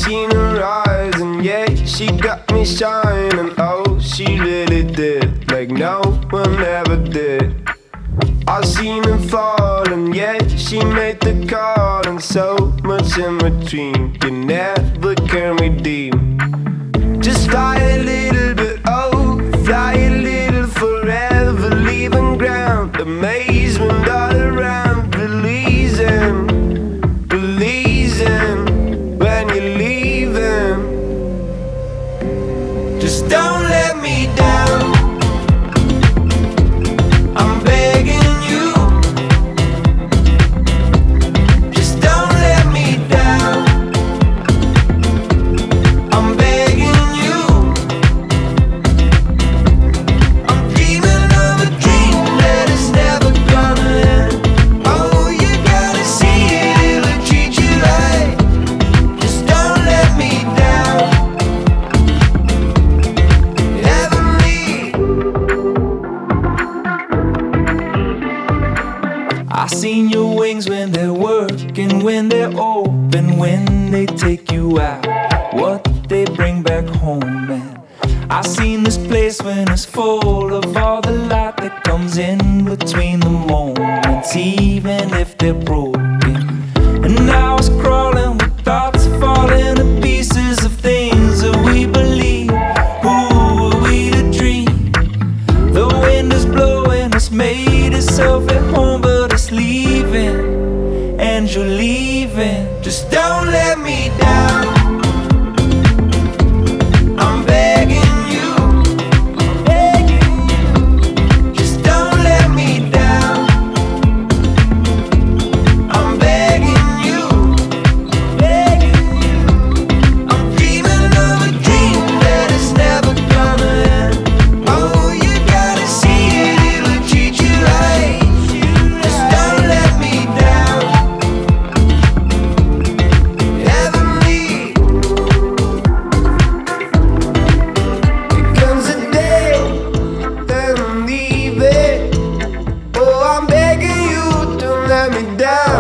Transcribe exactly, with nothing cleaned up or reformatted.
seen her rise, and yeah, she got me shining. Oh, she really did, like no one ever did. I seen her fall, and yeah, she made the call, and so much in between you never can redeem. Just fly a little bit, oh, fly a little forever, leaving ground, amazement all around, believing, believing when you're leaving. Just don't let me down, I'm begging. I seen your wings when they're working, when they're open, when they take you out, what they bring back home. And I seen this place when it's full of all the light that comes in between the moments, even if they're broken. And I was crawling with thoughts falling to pieces of things that we believe. Who are we to dream? The wind is blowing, it's made itself at home, but it's leaving, and you're leaving. Just don't let me down, I'm begging you, begging you. Just don't let me down, I'm begging you, begging you. I'm dreaming of a dream that is never gonna end. Oh, you gotta see it, it'll treat you right. Just don't let me down, heavenly. It comes a day, then I'm leaving. Oh, I'm begging you, don't let me down.